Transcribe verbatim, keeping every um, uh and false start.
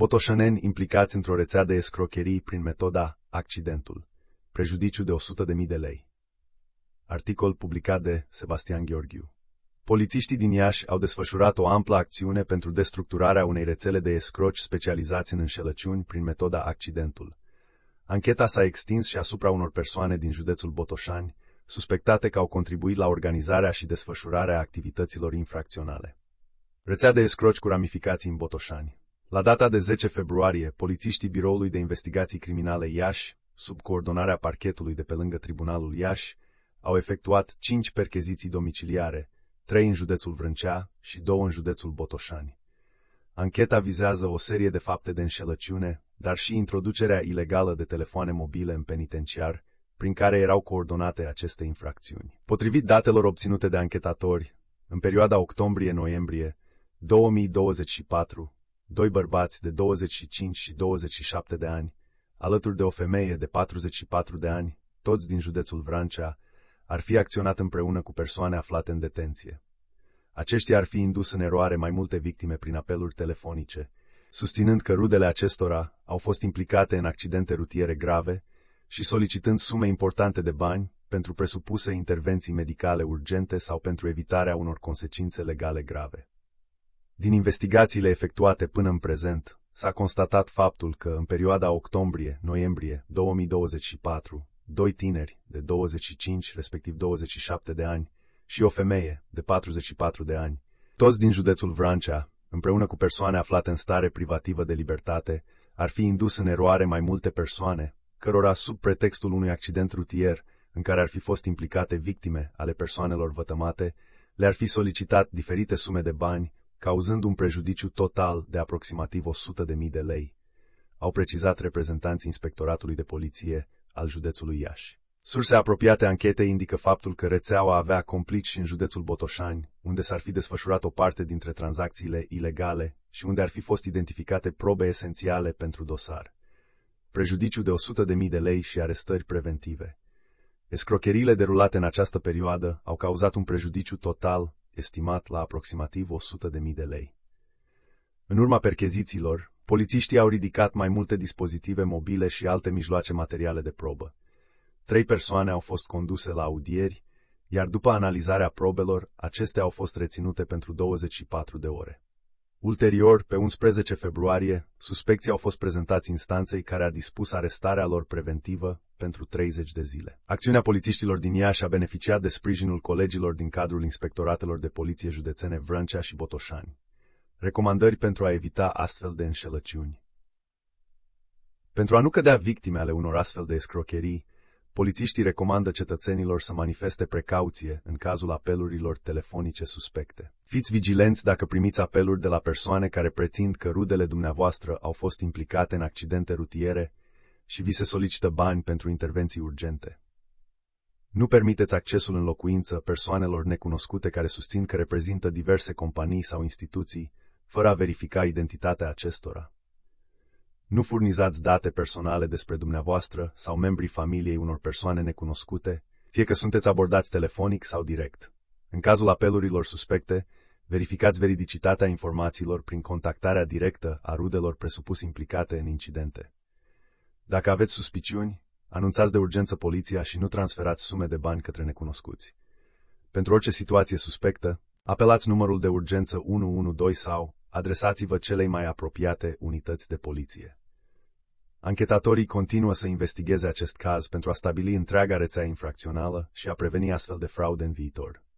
Botoșaneni implicați într-o rețea de escrocherii prin metoda accidentul. Prejudiciu de o sută de mii de lei. Articol publicat de Sebastian Gheorghiu. Polițiștii din Iași au desfășurat o amplă acțiune pentru destructurarea unei rețele de escroci specializați în înșelăciuni prin metoda accidentul. Ancheta s-a extins și asupra unor persoane din județul Botoșani, suspectate că au contribuit la organizarea și desfășurarea activităților infracționale. Rețea de escroci cu ramificații în Botoșani. La data de zece februarie, polițiștii Biroului de Investigații Criminale Iași, sub coordonarea parchetului de pe lângă Tribunalul Iași, au efectuat cinci percheziții domiciliare, trei în județul Vrâncea și două în județul Botoșani. Ancheta vizează o serie de fapte de înșelăciune, dar și introducerea ilegală de telefoane mobile în penitenciar, prin care erau coordonate aceste infracțiuni. Potrivit datelor obținute de anchetatori, în perioada octombrie-noiembrie două mii douăzeci și patru, doi bărbați de douăzeci și cinci și douăzeci și șapte de ani, alături de o femeie de patruzeci și patru de ani, toți din județul Vrancea, ar fi acționat împreună cu persoane aflate în detenție. Aceștia ar fi indus în eroare mai multe victime prin apeluri telefonice, susținând că rudele acestora au fost implicate în accidente rutiere grave și solicitând sume importante de bani pentru presupuse intervenții medicale urgente sau pentru evitarea unor consecințe legale grave. Din investigațiile efectuate până în prezent, s-a constatat faptul că în perioada octombrie-noiembrie două mii douăzeci și patru, doi tineri de douăzeci și cinci, respectiv douăzeci și șapte de ani și o femeie de patruzeci și patru de ani, toți din județul Vrancea, împreună cu persoane aflate în stare privativă de libertate, ar fi indus în eroare mai multe persoane, cărora sub pretextul unui accident rutier în care ar fi fost implicate victime ale persoanelor vătămate, le-ar fi solicitat diferite sume de bani, cauzând un prejudiciu total de aproximativ o sută de mii de lei, au precizat reprezentanții Inspectoratului de Poliție al județului Iași. Surse apropiate anchetei indică faptul că rețeaua avea complici și în județul Botoșani, unde s-ar fi desfășurat o parte dintre tranzacțiile ilegale și unde ar fi fost identificate probe esențiale pentru dosar. Prejudiciu de o sută de mii de lei și arestări preventive. Escrocheriile derulate în această perioadă au cauzat un prejudiciu total, estimat la aproximativ o sută de mii de lei. În urma perchezițiilor, polițiștii au ridicat mai multe dispozitive mobile și alte mijloace materiale de probă. Trei persoane au fost conduse la audieri, iar după analizarea probelor, acestea au fost reținute pentru douăzeci și patru de ore. Ulterior, pe unsprezece februarie, suspecții au fost prezentați instanței care a dispus arestarea lor preventivă pentru treizeci de zile. Acțiunea polițiștilor din Iași a beneficiat de sprijinul colegilor din cadrul inspectoratelor de poliție județene Vrâncea și Botoșani. Recomandări pentru a evita astfel de înșelăciuni. Pentru a nu cădea victime ale unor astfel de escrocherii, polițiștii recomandă cetățenilor să manifeste precauție în cazul apelurilor telefonice suspecte. Fiți vigilenți dacă primiți apeluri de la persoane care pretind că rudele dumneavoastră au fost implicate în accidente rutiere și vi se solicită bani pentru intervenții urgente. Nu permiteți accesul în locuință persoanelor necunoscute care susțin că reprezintă diverse companii sau instituții, fără a verifica identitatea acestora. Nu furnizați date personale despre dumneavoastră sau membrii familiei unor persoane necunoscute, fie că sunteți abordați telefonic sau direct. În cazul apelurilor suspecte, verificați veridicitatea informațiilor prin contactarea directă a rudelor presupus implicate în incidente. Dacă aveți suspiciuni, anunțați de urgență poliția și nu transferați sume de bani către necunoscuți. Pentru orice situație suspectă, apelați numărul de urgență unu unu doi sau adresați-vă celei mai apropiate unități de poliție. Anchetatorii continuă să investigheze acest caz pentru a stabili întreaga rețea infracțională și a preveni astfel de fraude în viitor.